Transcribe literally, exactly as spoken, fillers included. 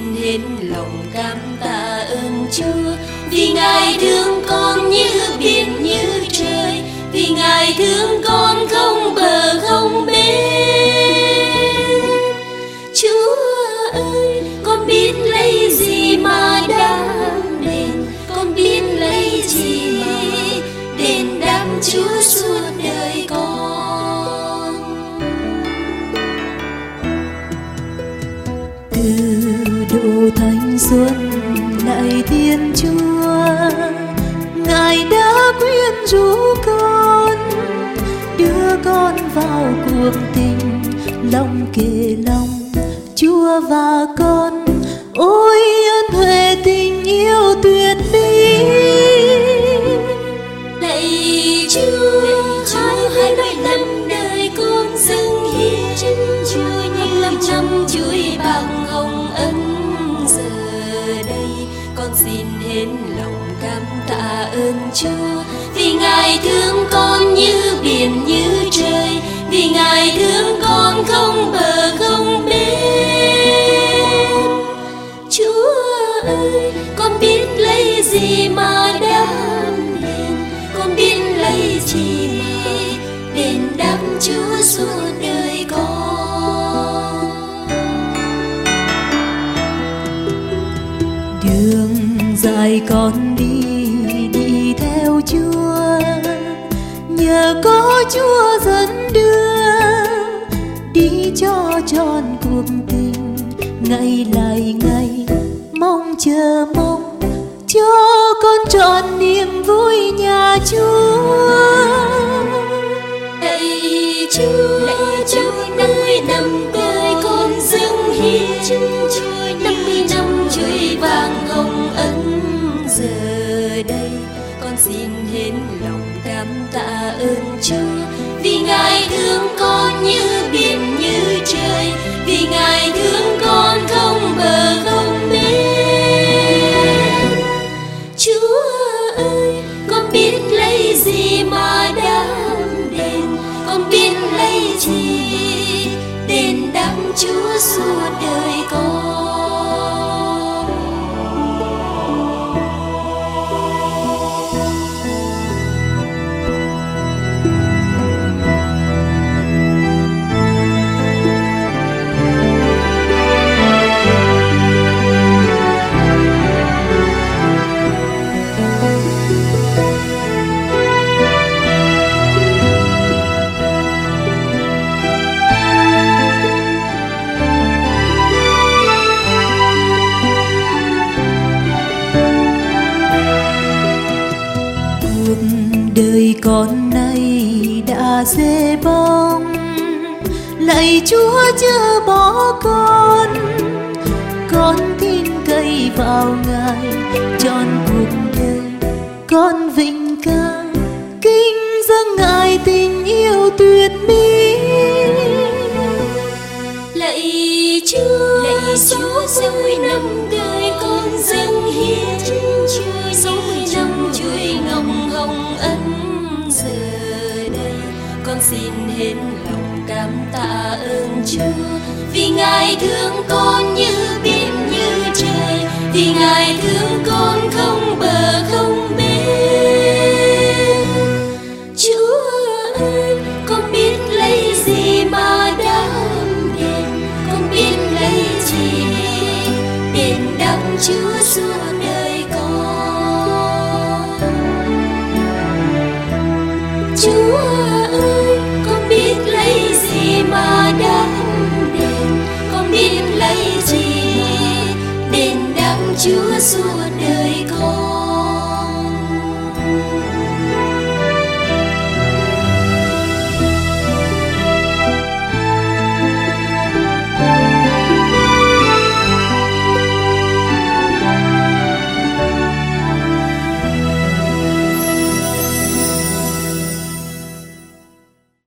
hết lòng cảm tạ ơn Chúa, vì Ngài thương con như biển như trời, vì Ngài thương con không bờ không bến. Chúa ơi, con biết lấy gì mà đáp đền, con biết lấy gì mà đền đáp Chúa suốt đời con. Từ độ thanh xuân lạy Thiên Chúa, Ngài đã khuyên rủ con, đưa con vào cuộc tình, lòng kề lòng Chúa và con. Ôi ơn huệ tình yêu tuyệt mỹ, lạy Chúa, hai mươi năm đời con dâng hiến Chúa, những năm năm chuỗi bằng hồng ân. Giờ đây con xin hết lòng cảm tạ ơn Chúa, vì Ngài thương con như biển như trời, vì Ngài thương con không bờ không bến. Chúa ơi, con biết lấy gì mà đáp đền, con biết lấy gì mà đền đáp Chúa suốt đời con. đường dài con đi đi theo Chúa, nhờ có Chúa dẫn đưa, đi cho tròn cuộc tình, ngày lại ngày mong chờ mong cho con trọn niềm vui nhà Chúa. Lạy Chúa, lạy Chúa, năm mươi năm đời con dâng hiến Chúa, năm mươi năm chuỗi vàng hồng ân. Giờ đây con xin hết lòng cảm tạ ơn Chúa, vì Ngài thương con như biển như trời, vì Ngài thương con không bờ không bến. Chúa ơi, con biết lấy gì mà đáp đền, con biết lấy gì đền đáp Chúa suốt đời con. Đời con nay đã dễ bóng, lạy Chúa chớ bỏ con, con tin cậy vào Ngài trọn cuộc đời, con vinh ca kính dâng Ngài tình yêu tuyệt mỹ. Lạy Chúa, lạy Chúa, sáu mươi năm đời con dâng hiến Chúa, sáu mươi năm chuỗi ngọc hồng ân. Giờ đây con xin hết lòng cảm tạ ơn Chúa, vì Ngài thương con như biển như trời, vì Ngài thương con không bờ không bến. Chúa ơi, con biết lấy gì mà đáp đền, con biết lấy gì đền đáp Chúa suốt đời con. Chúa ơi, con biết lấy gì mà đáp đền, con biết lấy gì đền đáp Chúa suốt đời.